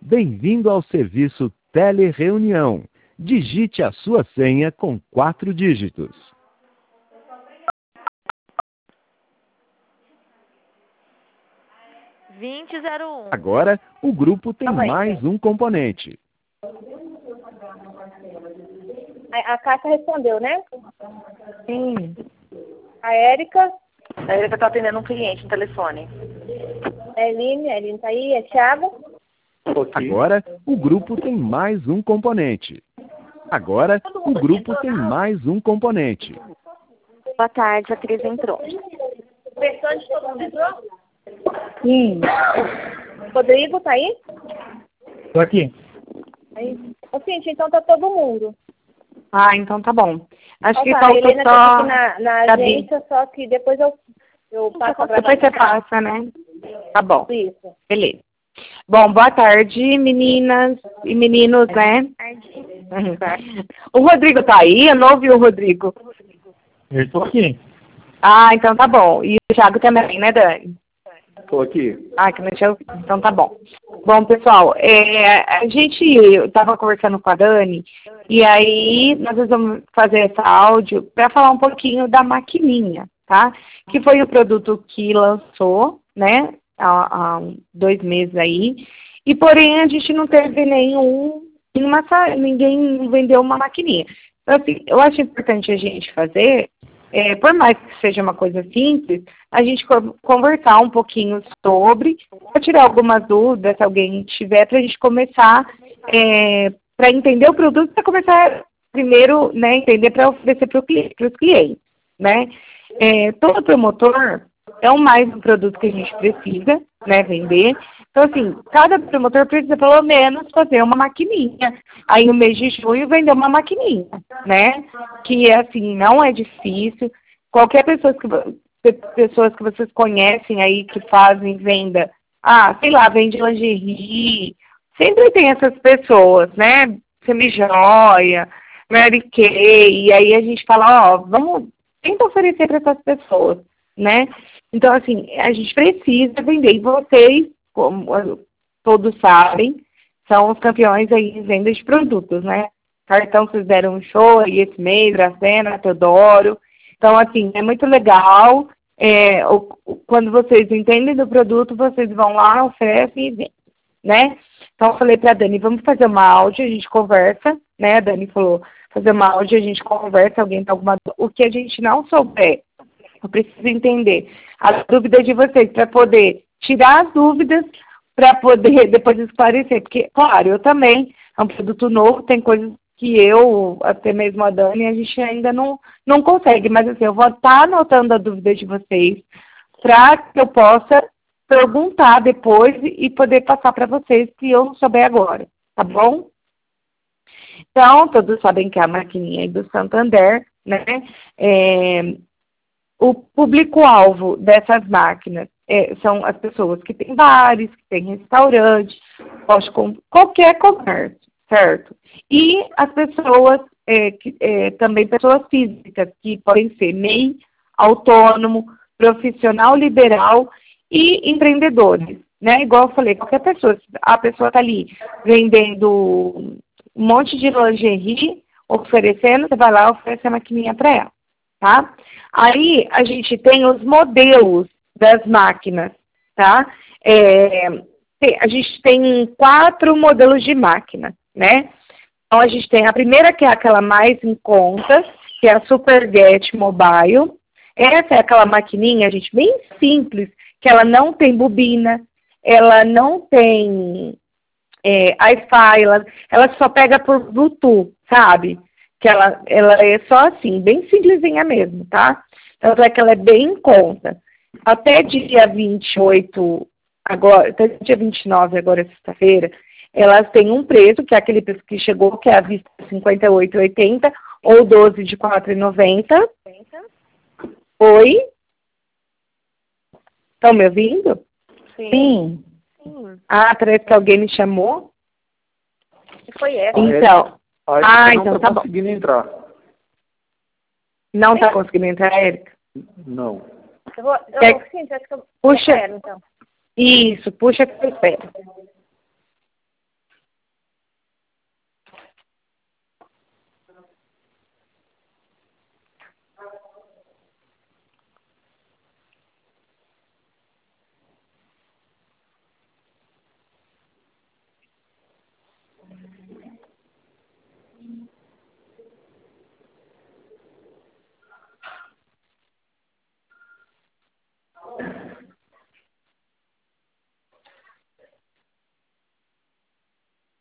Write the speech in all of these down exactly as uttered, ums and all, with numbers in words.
Bem-vindo ao serviço Telereunião. Digite a sua senha com quatro dígitos. vinte zero um. Agora, o grupo tem Calma aí. mais um componente. A, a Cássia respondeu, né? Sim. A Érica, A Erika tá atendendo um cliente no telefone. a Eline, a Eline tá aí, a Thiago. Agora, o grupo tem mais um componente. Agora, o grupo tem mais um componente. Boa tarde, a Cris entrou. O restante todo mundo entrou? Sim. Rodrigo tá aí? Tô aqui. Aí. Ô, Cintia, então tá todo mundo. Ah, então tá bom. Acho que Ó, tá, a faltou Helena tá só... aqui na, na Gabi. agência, só que depois eu, eu passo a Depois você passa, né? Tá bom. Isso. Beleza. Bom, boa tarde, meninas e meninos, né? Uhum. O Rodrigo tá aí? Eu não ouvi o Rodrigo. Eu estou aqui. Ah, então tá bom. E o Thiago também, né, Dani? Estou aqui. Ah, que não tinha ouvido. Então tá bom. Bom, pessoal, é, a gente estava conversando com a Dani e aí nós vamos fazer esse áudio para falar um pouquinho da maquininha, tá? Que foi o produto que lançou, né, há, há dois meses aí. E porém a gente não teve nenhum, nenhuma, ninguém vendeu uma maquininha. Então, assim, eu acho importante a gente fazer, é, por mais que seja uma coisa simples, a gente conversar um pouquinho sobre, para tirar algumas dúvidas, se alguém tiver, para a gente começar, é, para entender o produto, para começar primeiro, né, entender para oferecer para os clientes, né. É, todo promotor é o mais um produto que a gente precisa, né, vender. Então, assim, cada promotor precisa pelo menos fazer uma maquininha. Aí no mês de junho vender uma maquininha, né? Que, assim, não é difícil. Qualquer pessoa que, pessoas que vocês conhecem aí que fazem venda, ah, sei lá, vende lingerie, sempre tem essas pessoas, né? Semijoia, Mary Kay, e aí a gente fala, ó, vamos, tenta oferecer para essas pessoas, né? Então, assim, a gente precisa vender. E vocês, como todos sabem, são os campeões aí em venda de produtos, né? Cartão, vocês deram um show aí esse mês, Dracena, Teodoro. Então, assim, é muito legal. É, o, quando vocês entendem do produto, vocês vão lá, oferecem e vendem, né? Então, eu falei para a Dani, vamos fazer uma áudio, a gente conversa, né? A Dani falou, fazer uma áudio, a gente conversa, alguém tem alguma... O que a gente não souber, eu preciso entender as dúvidas de vocês, para poder tirar as dúvidas, para poder depois esclarecer. Porque, claro, eu também, é um produto novo, tem coisas que eu, até mesmo a Dani, a gente ainda não, não consegue. Mas, assim, eu vou estar anotando a dúvida de vocês, para que eu possa perguntar depois e poder passar para vocês, se eu não souber agora, tá bom? Então, todos sabem que é a maquininha aí do Santander, né? É... O público-alvo dessas máquinas é, são as pessoas que têm bares, que têm restaurantes, qualquer comércio, certo? E as pessoas, é, que, é, também pessoas físicas, que podem ser M E I, autônomo, profissional liberal e empreendedores, né? Igual eu falei, qualquer pessoa, a pessoa está ali vendendo um monte de lingerie, oferecendo, você vai lá e oferece a maquininha para ela, tá? Aí a gente tem os modelos das máquinas, tá? É, a gente tem quatro modelos de máquina, né? Então a gente tem a primeira, que é aquela mais em conta, que é a Superget Mobile. Essa é aquela maquininha, gente, bem simples, que ela não tem bobina, ela não tem é, Wi-Fi, ela, ela só pega por Bluetooth, sabe? Que ela, ela é só assim, bem simplesinha mesmo, tá? Tanto é que ela é bem em conta. Até dia vinte e oito, agora, até dia vinte e nove, agora sexta-feira, elas têm um preço, que é aquele preço que chegou, que é a vista cinquenta e oito reais e oitenta centavos, ou doze de quatro reais e noventa centavos. Oi? Estão me ouvindo? Sim. Sim. Ah, parece que alguém me chamou. Foi essa. Então. A Ah, não então tá tá bom. conseguindo entrar. Não está conseguindo entrar, Érica? Não. Eu vou, eu Quer- vou, sim, acho que eu Puxa. eu quero, então. Isso, puxa que eu espero.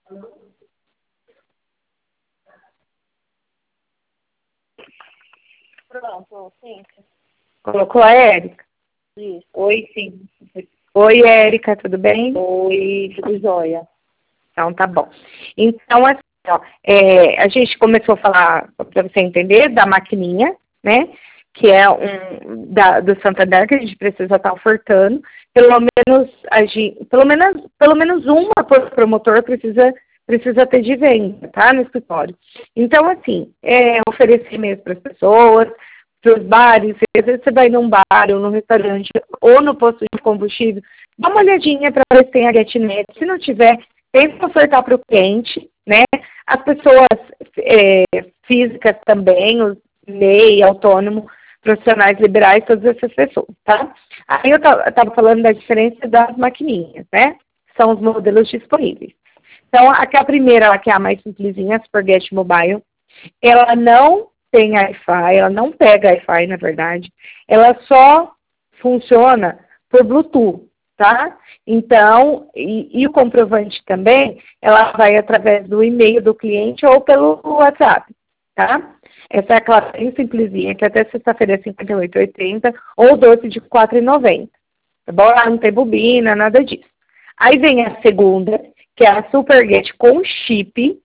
Pronto, sim. Colocou a Érica? Isso. Oi, sim. Oi, Érica, tudo bem? Oi, tudo jóia. Então, tá bom. Então, assim, ó, é, a gente começou a falar, para você entender, da maquininha, né? Que é um da, do Santander, que a gente precisa estar ofertando. Pelo menos, a gente, pelo menos, pelo menos uma por promotor precisa, precisa ter de venda, tá? No escritório. Então, assim, é oferecer mesmo para as pessoas, para os bares. Às vezes você vai num bar, ou num restaurante, ou no posto de combustível, dá uma olhadinha para ver se tem a GetNet. Se não tiver, tenta ofertar para o cliente, né? As pessoas é, físicas também, os M E I, autônomo, profissionais liberais, todas essas pessoas, tá? Aí eu estava falando da diferença das maquininhas, né? São os modelos disponíveis. Então, aqui a primeira, que é a mais simplesinha, a Superget Mobile, ela não tem Wi-Fi, ela não pega Wi-Fi, na verdade, ela só funciona por Bluetooth, tá? Então, e, e o comprovante também, ela vai através do e-mail do cliente ou pelo WhatsApp, tá? Essa é aquela bem simplesinha, que até sexta-feira é cinquenta e oito reais e oitenta centavos ou doce de quatro reais e noventa centavos, tá bom? Ela não tem bobina, nada disso. Aí vem a segunda, que é a Superget com chip.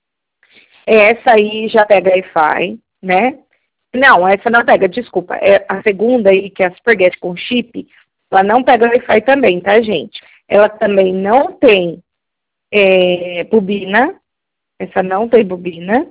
Essa aí já pega Wi-Fi, né? Não, essa não pega, desculpa. É a segunda aí, que é a Superget com chip, ela não pega Wi-Fi também, tá, gente? Ela também não tem é, bobina. Essa não tem bobina.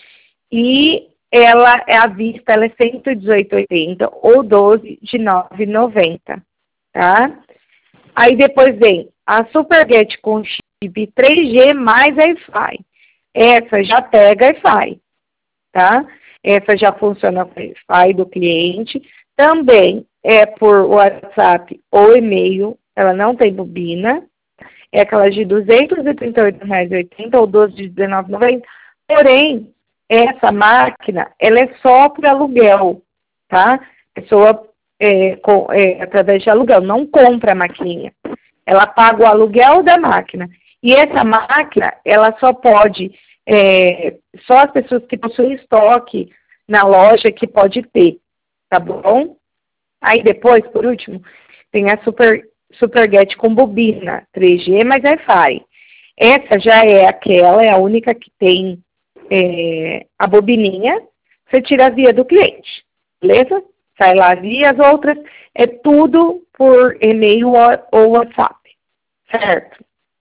E ela é à vista, ela é cento e dezoito reais e oitenta centavos ou doze de nove reais e noventa centavos, tá? Aí depois vem a Superget com chip três G mais Wi-Fi. Essa já pega Wi-Fi, tá? Essa já funciona com Wi-Fi do cliente. Também é por WhatsApp ou e-mail. Ela não tem bobina. É aquela de duzentos e trinta e oito reais e oitenta centavos ou doze de dezenove reais e noventa centavos. Porém, essa máquina, ela é só para aluguel, tá? Pessoa é, com, é, através de aluguel, não compra a maquininha. Ela paga o aluguel da máquina. E essa máquina, ela só pode, é, só as pessoas que possuem estoque na loja que pode ter, tá bom? Aí depois, por último, tem a Super, Superget com bobina, três G mais Wi-Fi. Essa já é aquela, é a única que tem é, a bobininha, você tira a via do cliente, beleza? Sai lá a via, as outras é tudo por e-mail ou WhatsApp, certo?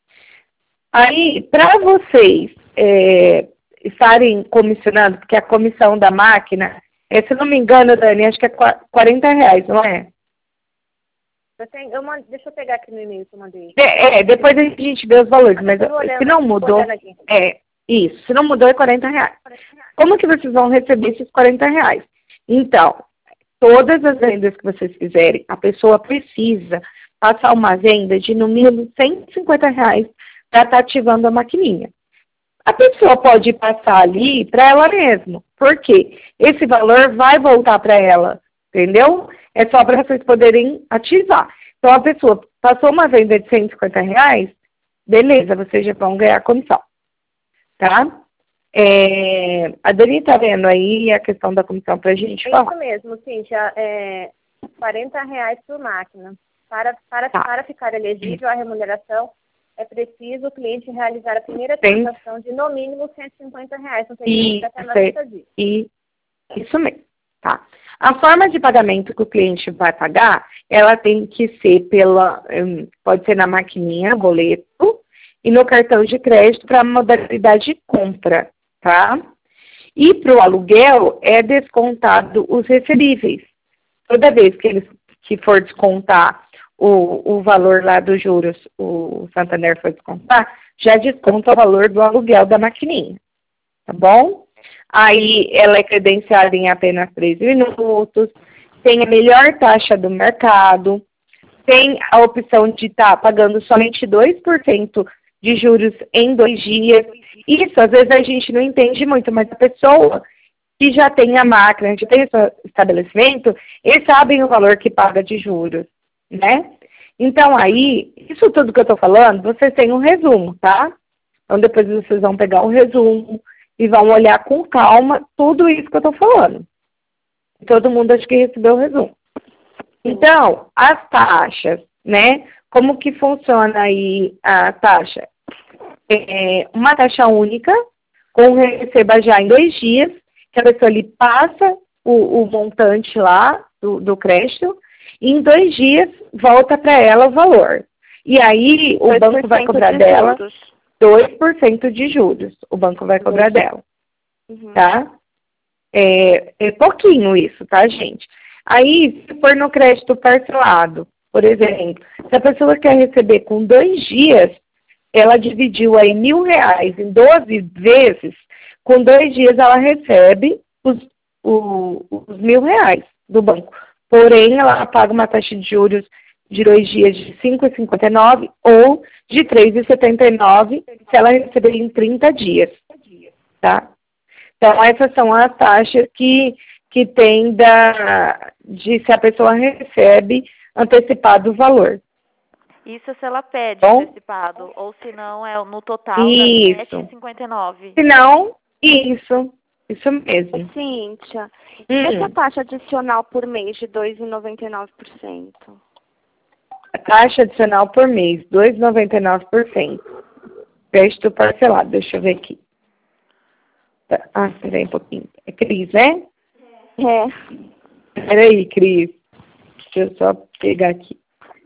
Aí, para vocês é, estarem comissionando, porque a comissão da máquina, é, se não me engano, Dani, acho que é quarenta reais, não é? Eu tenho, eu mando, deixa eu pegar aqui no e-mail que eu mandei. É, é depois a gente vê os valores, mas olhando, se não mudou, é isso, se não mudou é quarenta reais. Como que vocês vão receber esses quarenta reais? Então, todas as vendas que vocês fizerem, a pessoa precisa passar uma venda de no mínimo cento e cinquenta reais para estar ativando a maquininha. A pessoa pode passar ali para ela mesma, porque esse valor vai voltar para ela, entendeu? É só para vocês poderem ativar. Então, a pessoa passou uma venda de cento e cinquenta reais, beleza, vocês já vão ganhar comissão, tá? É, a Dani está vendo aí a questão da comissão para a gente é falar. Isso mesmo, Cíntia, é quarenta reais por máquina. Para, para, tá. para ficar elegível à remuneração, é preciso o cliente realizar a primeira transação de no mínimo cento e cinquenta reais. Não tem e, até noventa dias. E, isso mesmo, tá? A forma de pagamento que o cliente vai pagar, ela tem que ser pela, pode ser na maquininha, boleto, e no cartão de crédito para a modalidade de compra, tá? E para o aluguel é descontado os recebíveis. Toda vez que eles que for descontar o, o valor lá dos juros, o Santander for descontar, já desconta o valor do aluguel da maquininha, tá bom? Aí ela é credenciada em apenas três minutos, tem a melhor taxa do mercado, tem a opção de estar tá pagando somente dois por cento de juros em dois dias. Isso, às vezes a gente não entende muito, mas a pessoa que já tem a máquina, que tem esse estabelecimento, eles sabem o valor que paga de juros, né? Então aí, isso tudo que eu estou falando, vocês têm um resumo, tá? Então, depois vocês vão pegar o resumo e vão olhar com calma tudo isso que eu estou falando. Todo mundo acho que recebeu o resumo. Então, as taxas, né? Como que funciona aí a taxa? É uma taxa única, com receba já em dois dias, que a pessoa ali passa o, o montante lá do, do crédito, e em dois dias volta para ela o valor. E aí o banco vai cobrar de dela juros. dois por cento de juros. O banco vai cobrar dela. Uhum. Tá? É, é pouquinho isso, tá, gente? Aí, se for no crédito parcelado, por exemplo, se a pessoa quer receber com dois dias, ela dividiu aí mil reais em doze vezes, com dois dias ela recebe os, o, os mil reais do banco. Porém, ela paga uma taxa de juros de dois dias de cinco vírgula cinquenta e nove ou de três vírgula setenta e nove se ela receber em trinta dias, tá? Então, essas são as taxas que, que tem da, de se a pessoa recebe antecipado o valor. Isso se ela pede Bom, antecipado, ou se não é no total das isso. sete vírgula cinquenta e nove. Se não, isso. Isso mesmo. Cíntia, Hum. e essa taxa adicional por mês de dois vírgula noventa e nove por cento? A taxa adicional por mês, dois vírgula noventa e nove por cento. Crédito parcelado, deixa eu ver aqui. Tá. Ah, peraí um pouquinho. É Cris, né? É. Peraí, Cris. Deixa eu só pegar aqui.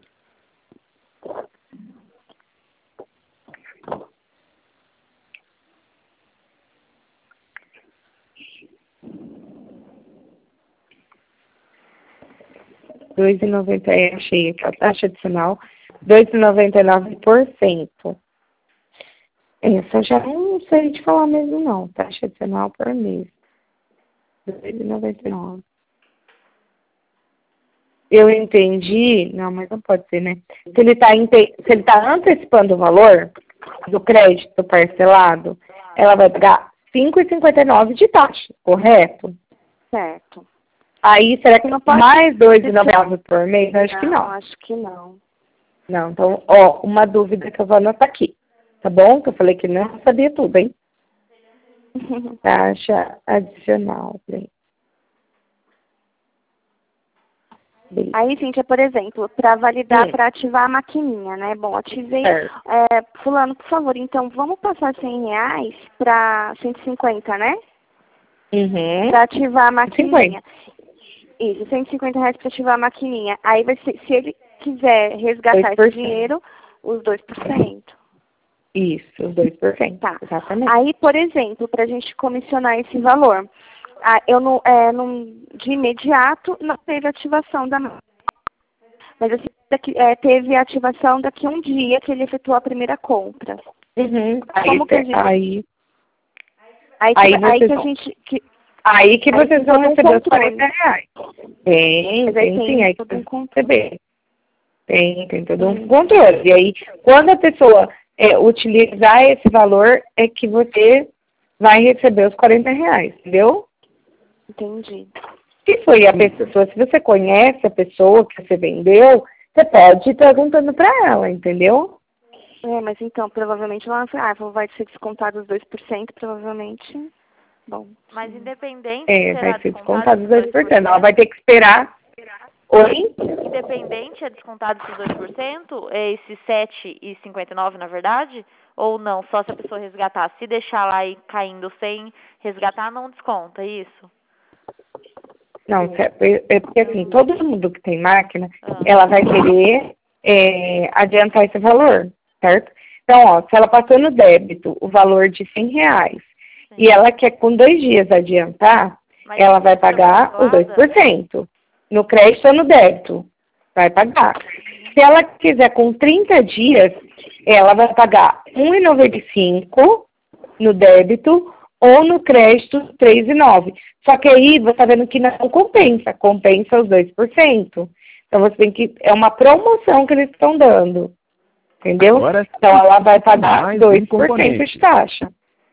dois vírgula noventa e nove, achei aqui a taxa adicional, dois vírgula noventa e nove por cento. Essa eu já não sei te falar mesmo não, taxa adicional por mês. dois vírgula noventa e nove. Eu entendi, não, mas não pode ser, né? Se ele está se ele tá antecipando o valor do crédito parcelado, ela vai pagar cinco vírgula cinquenta e nove de taxa, correto? Certo. Aí, será que Não pode mais dois vírgula noventa e nove por mês? Acho não, que não. acho que não. Não, então, ó, uma dúvida que eu vou anotar aqui, tá bom? Que eu falei que não sabia tudo, hein? Taxa adicional, bem. Bem. Aí, Cíntia, por exemplo, para validar, Sim. para ativar a maquininha, né? Bom, ativei. Certo. É, fulano, por favor, então vamos passar cem reais para cento e cinquenta, né? Uhum. Para ativar a maquininha. cinquenta. Isso, cento e cinquenta reais para ativar a maquininha. Aí, vai ser, se ele quiser resgatar dois por cento. esse dinheiro, os dois por cento. Isso, os dois por cento. Tá. Exatamente. Aí, por exemplo, para a gente comissionar esse valor, ah, eu não, é, não, de imediato não teve ativação da máquina. Mas assim, daqui, é, teve ativação daqui a um dia que ele efetuou a primeira compra. Uhum. Aí, Como que a gente... aí, Aí, aí, que, aí vocês que a vão- gente... Que, aí que aí vocês tem vão todo um receber os controle. quarenta reais. Tem, Mas aí tem tem sim, aí que todo um vocês vão controle. receber. Tem, tem todo um Hum. controle. E aí, quando a pessoa é, utilizar esse valor, é que você vai receber os quarenta reais, entendeu? Entendi. Se foi a pessoa, se você conhece a pessoa que você vendeu, você pode ir perguntando para ela, entendeu? É, mas então, provavelmente ela ah, vai ser descontado os dois por cento, provavelmente. Bom. Mas independente É, será vai ser descontado descontado os esses dois por cento. Ela dois por cento, vai ter que esperar. Oi? independente é descontado esses dois por cento, é esse sete vírgula cinquenta e nove na verdade? Ou não, só se a pessoa resgatar? Se deixar lá e caindo sem resgatar, não desconta, é isso? Não, é, é porque assim, todo mundo que tem máquina, Ah. ela vai querer é, adiantar esse valor, certo? Então, ó, se ela passou no débito o valor de cem reais Sim. e ela quer com dois dias adiantar, Mas ela isso vai fica pagar os dois parcelada? por cento. No crédito ou no débito. Vai pagar. Se ela quiser com trinta dias, ela vai pagar um real e noventa e cinco centavos no débito ou no crédito três reais e nove centavos. Só que aí você está vendo que não compensa. Compensa os dois por cento. Então você tem que... É uma promoção que eles estão dando. Entendeu? Agora, Então ela vai pagar mais um dois por cento componente. de taxa.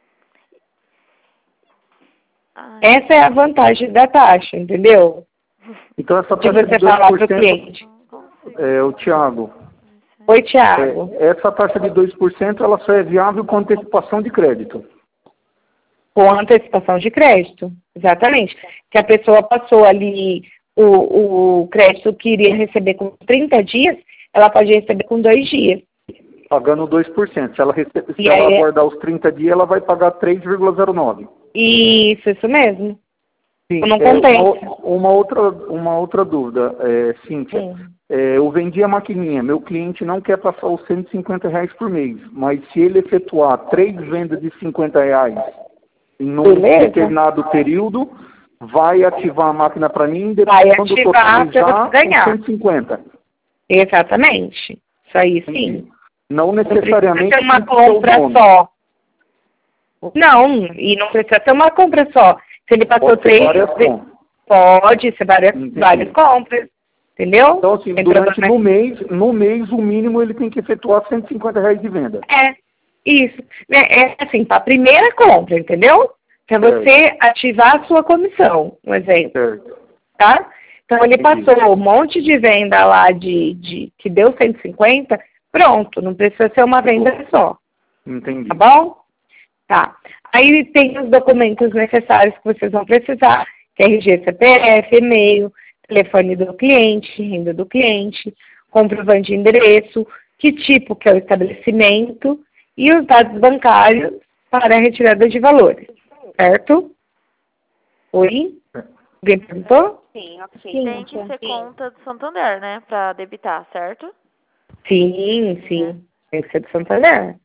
Ai. Essa é a vantagem da taxa, entendeu? Então essa De taxa de você dois falar por para o cento cliente. Não consigo. é o Thiago. Oi, Thiago. É, essa taxa de dois por cento ela só é viável com antecipação de crédito. Com antecipação de crédito, exatamente. Que a pessoa passou ali o, o crédito que iria receber com trinta dias, ela pode receber com dois dias. Pagando dois por cento. Se ela, rece... Se aí, ela aguardar os trinta dias, ela vai pagar três vírgula zero nove. Isso, isso mesmo. Sim, não é, compensa. uma, uma, outra, uma outra dúvida, é, Cíntia. É, eu vendi a maquininha, meu cliente não quer passar os cento e cinquenta reais por mês, mas se ele efetuar três vendas de cinquenta reais em um Beleza. determinado período, vai ativar a máquina para mim, depois vai quando ativar para ganhar. cento e cinquenta. Exatamente. Isso aí sim. Sim. Não necessariamente não precisa ter uma compra só. Não, e não precisa ter uma compra só. Se ele passou Pode três, várias compras. Pode ser várias, várias compras. Entendeu? Então, assim, durante no mês, no mês, o mínimo ele tem que efetuar cento e cinquenta reais de venda. É, isso. É, é assim, para a primeira compra, entendeu? Para você ativar a sua comissão, um exemplo. Certo. Tá? Então, ele passou um monte de venda lá de, de que deu cento e cinquenta, pronto, não precisa ser uma venda só. Entendi. Tá bom? Tá. Aí tem os documentos necessários que vocês vão precisar, que é R G, C P F, e-mail, telefone do cliente, renda do cliente, comprovante de endereço, que tipo que é o estabelecimento e os dados bancários para a retirada de valores, certo? Oi? Alguém perguntou? Sim, ok. Sim, Tem que sim. ser conta do Santander, né? Para debitar, certo? Sim, sim. Tem que ser do Santander.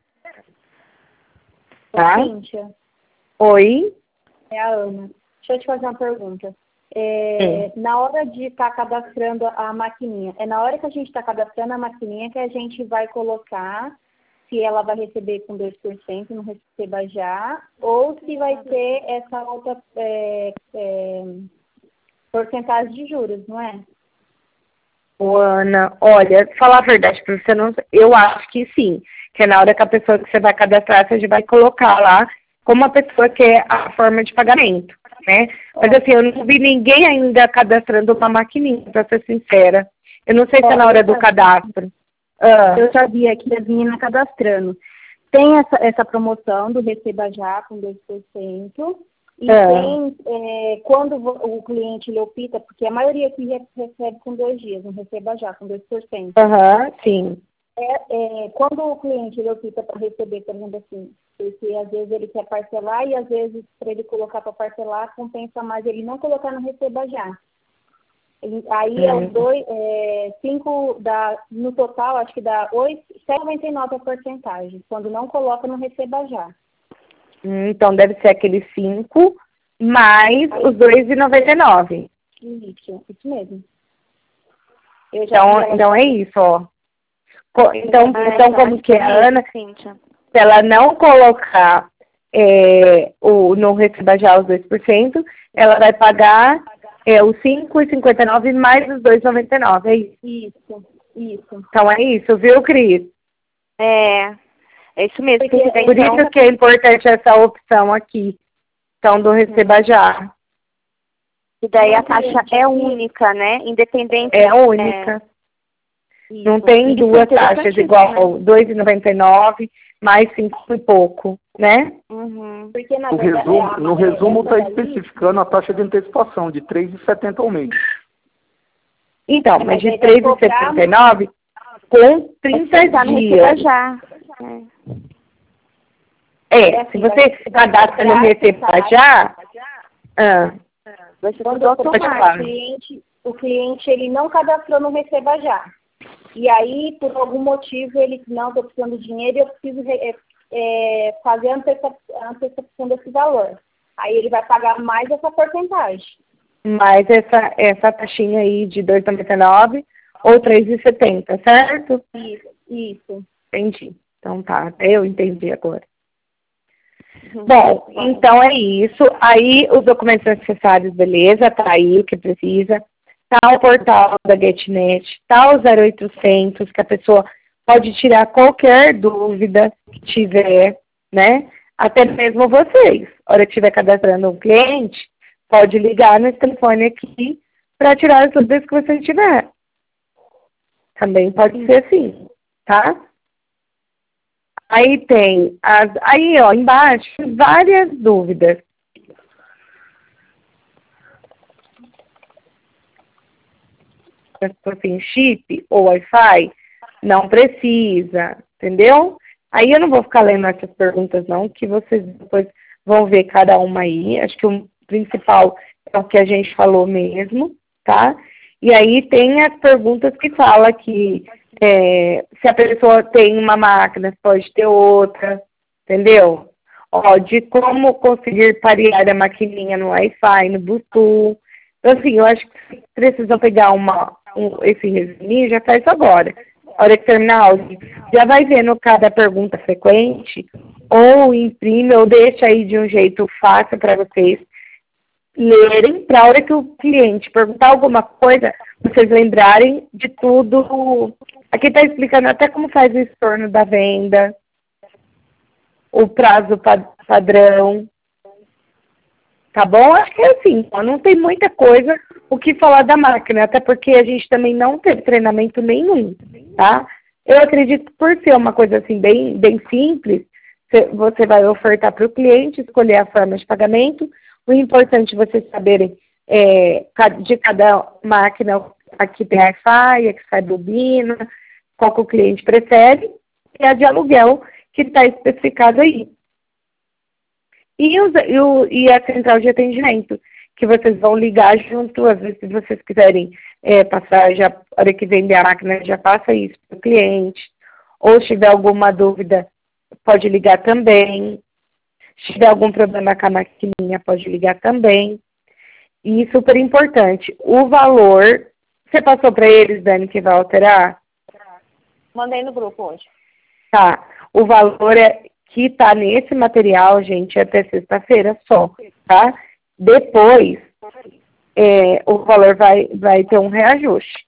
Tá? Cíntia, Oi? é a Ana. Deixa eu te fazer uma pergunta. É, na hora de estar tá cadastrando a maquininha, é na hora que a gente está cadastrando a maquininha que a gente vai colocar se ela vai receber com dois por cento, não receba já, ou se vai ter essa outra é, é, porcentagem de juros, não é? Ô, Ana, olha, falar a verdade para você, não, eu acho que sim. Que é na hora que a pessoa que você vai cadastrar, você vai colocar lá como a pessoa quer a forma de pagamento, né? Mas assim, eu não vi ninguém ainda cadastrando uma maquininha, para ser sincera. Eu não sei se é na hora do cadastro. Ah. Eu sabia que as meninas cadastrando. Tem essa, essa promoção do Receba Já com dois por cento. E ah. tem, é, quando o cliente ele opta, porque a maioria aqui recebe com dois dias, não Receba Já com dois por cento. Aham, uhum, sim. É, é, quando o cliente ele opta para receber, por exemplo assim, porque às vezes ele quer parcelar e às vezes para ele colocar para parcelar, compensa mais ele não colocar no Receba Já. Ele, aí é os dois, é, cinco, dá, no total, acho que dá oito, sete vírgula noventa e nove a porcentagem, quando não coloca no Receba Já. Então deve ser aquele cinco mais aí, os dois vírgula noventa e nove. Isso, isso mesmo. Eu já então, então é isso, ó. Então, ah, então como que é a Ana, Cíntia, se ela não colocar é, o, no Receba Já os dois por cento, ela vai pagar é, os cinco vírgula cinquenta e nove mais os dois vírgula noventa e nove, é isso? Isso, isso. Então é isso, viu, Cris? É, é isso mesmo. Porque, tem por então... isso que é importante essa opção aqui, então do Receba Já. E daí a taxa é única, né? Independente. É única. É... Não isso. Tem duas taxas igual né? dois vírgula noventa e nove mais cinco e pouco, né? Uhum. Porque, na no verdade, resumo, é, no resumo está especificando a taxa de antecipação de três vírgula setenta ao mês. Então, mas, mas de três vírgula setenta e nove com trinta dias. Já. É, é se você cadastra no Receba Já, ah, quando eu o cliente, o cliente ele não cadastrou no Receba Já. E aí, por algum motivo, ele, não, estou precisando de dinheiro e eu preciso é, é, fazer a antecipação desse valor. Aí ele vai pagar mais essa porcentagem. Mais essa, essa taxinha aí de dois vírgula noventa e nove ou três vírgula setenta, certo? Isso, isso. Entendi. Então tá, eu entendi agora. Bom, então é isso. Aí os documentos necessários, beleza, tá aí o que precisa. Tá o portal da GetNet, tá o zero oitocentos, que a pessoa pode tirar qualquer dúvida que tiver, né? Até mesmo vocês. A hora que estiver cadastrando um cliente, pode ligar nesse telefone aqui para tirar as dúvidas que você tiver. Também pode ser assim, tá? Aí tem, as, aí ó, embaixo, várias dúvidas. Se tem chip ou Wi-Fi, não precisa, entendeu? Aí eu não vou ficar lendo essas perguntas não, que vocês depois vão ver cada uma aí. Acho que o principal é o que a gente falou mesmo, tá? E aí tem as perguntas que fala que é, se a pessoa tem uma máquina, pode ter outra, entendeu? Ó, de como conseguir parear a maquininha no Wi-Fi, no Bluetooth. Então, assim, eu acho que precisam pegar uma, um, esse resuminho, já faz agora. A hora que terminar a aula, já vai vendo cada pergunta frequente, ou imprime, ou deixa aí de um jeito fácil para vocês lerem, para a hora que o cliente perguntar alguma coisa, vocês lembrarem de tudo. Aqui está explicando até como faz o estorno da venda, o prazo padrão. Tá bom? Acho que é assim, não tem muita coisa o que falar da máquina, até porque a gente também não teve treinamento nenhum, tá? Eu acredito que por ser uma coisa assim bem, bem simples, você vai ofertar para o cliente, escolher a forma de pagamento. O importante é vocês saberem é, de cada máquina, aqui tem Wi-Fi, aqui sai bobina, qual que o cliente prefere, e a de aluguel que está especificado aí. E, os, e, o, e a central de atendimento, que vocês vão ligar junto, às vezes se vocês quiserem é, passar, já, a hora que vender a máquina, já passa isso para o cliente. Ou se tiver alguma dúvida, pode ligar também. Se tiver algum problema com a maquininha, pode ligar também. E super importante, o valor, você passou para eles, Dani, que vai alterar? Mandei no grupo hoje. Tá, o valor é... que está nesse material, gente, é até sexta-feira só, tá? Depois, é, o valor vai, vai ter um reajuste.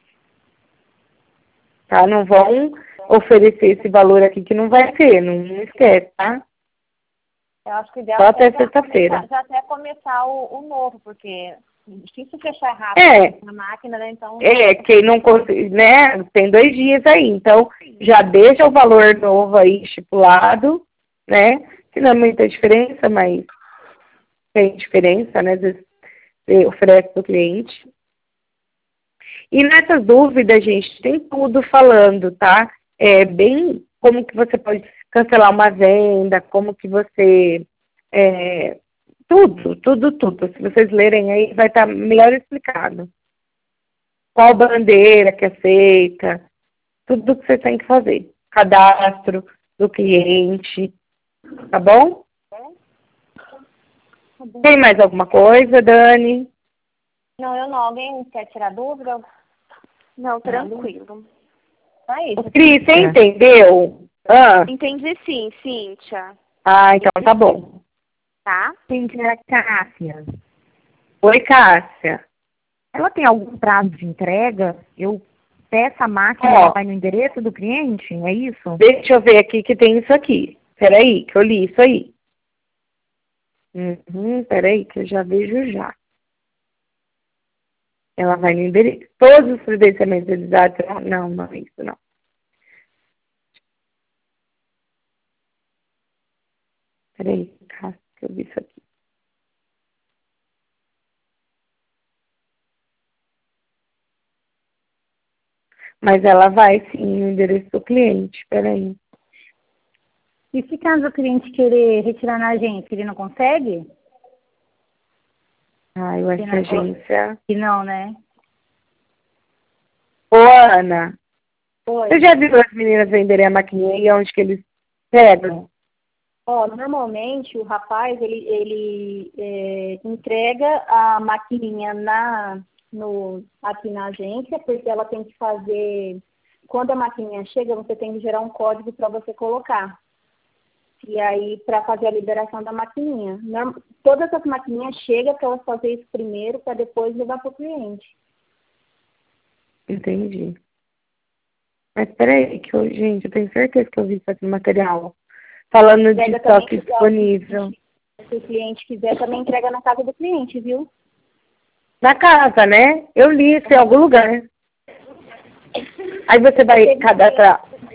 Tá? Não vão oferecer esse valor aqui que não vai ter, não, não esquece, tá? Eu acho que ideal só até já sexta-feira. Começar, já até começar o, o novo, porque difícil fechar rápido é, na máquina, né? Então... É, quem não consegue, né? Tem dois dias aí, então já deixa o valor novo aí estipulado, né? Que não é muita diferença, mas tem diferença, né? Às vezes você oferece para o cliente. E nessas dúvidas, gente, tem tudo falando, tá? É bem como que você pode cancelar uma venda, como que você... É, tudo, tudo, tudo. Se vocês lerem aí, vai estar melhor explicado. Qual bandeira que aceita, tudo que vocês têm que fazer. Cadastro do cliente, tá bom? Tem mais alguma coisa, Dani? Não, eu não. Alguém quer tirar dúvida? Não, tranquilo. É isso. Cris, você entendeu? Ah. Entendi sim, Cíntia. Ah, então tá bom. Tá? Cíntia, Cássia. Oi, Cássia. Ela tem algum prazo de entrega? Eu peço a máquina, Ó, ela vai no endereço do cliente, é isso? Deixa eu ver aqui que tem isso aqui. Peraí, que eu li isso aí. Uhum, peraí, que eu já vejo já. Ela vai no endereço. Todos os credenciamentos eles dão. Não, não é isso, não. Peraí, Cássia, que eu vi isso aqui. Mas ela vai sim no endereço do cliente, peraí. E se caso o cliente querer retirar na agência, ele não consegue? Ah, eu acho que a agência... E não, né? Ô, Ana, Oi. você já viu as meninas venderem a maquininha e onde que eles pegam? Ó, normalmente o rapaz, ele, ele é, entrega a maquininha na, no, aqui na agência, porque ela tem que fazer... Quando a maquininha chega, você tem que gerar um código para você colocar. E aí, para fazer a liberação da maquininha. Norm... Todas as maquininhas chegam para elas fazer isso primeiro, para depois levar para o cliente. Entendi. Mas peraí, que eu, gente, eu tenho certeza que eu vi isso aqui no material. Falando de estoque disponível. Se o cliente quiser, também entrega na casa do cliente, viu? Na casa, né? Eu li isso em algum lugar. Aí você vai cadastrar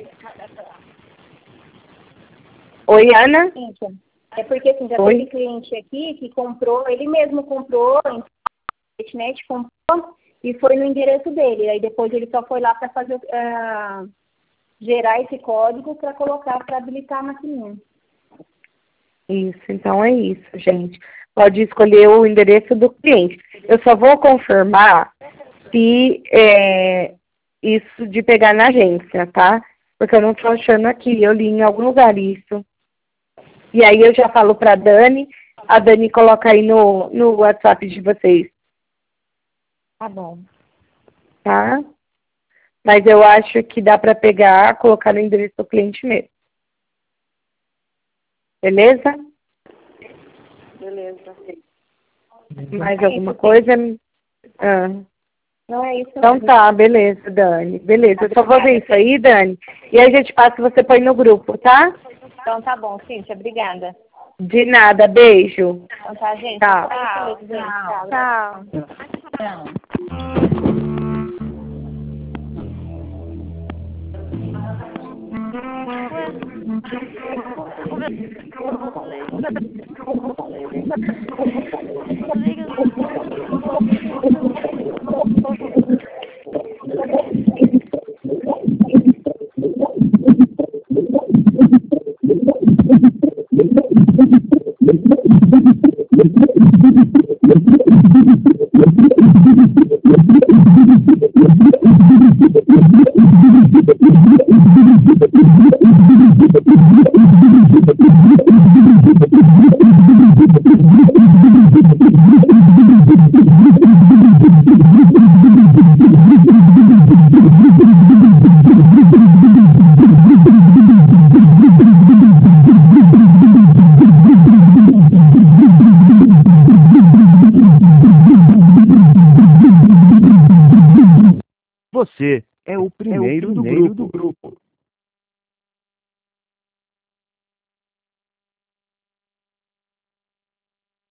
Oi, Ana? Cíntia, é porque assim, já Oi? teve cliente aqui que comprou, ele mesmo comprou, internet comprou e foi no endereço dele. Aí depois ele só foi lá para fazer uh, gerar esse código para colocar, para habilitar a maquininha. Isso, então é isso, gente. Pode escolher o endereço do cliente. Eu só vou confirmar se é, isso de pegar na agência, tá? Porque eu não estou achando aqui. Eu li em algum lugar isso. E aí eu já falo para a Dani. A Dani coloca aí no, no WhatsApp de vocês. Tá bom. Tá? Mas eu acho que dá para pegar, colocar no endereço do cliente mesmo. Beleza? Beleza. Mais É alguma isso, coisa? Ah. Não é isso. Então tá, beleza, Dani. Beleza, eu só vou ver isso aí, Dani. E aí a gente passa e você põe no grupo, tá? Então tá bom, Cíntia, obrigada. De nada, beijo. Então tá, gente. Tchau. Tchau. Tchau. Tchau. Você é o primeiro, é o primeiro do, grupo. do grupo.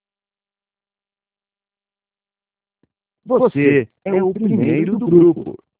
Você é o primeiro do grupo.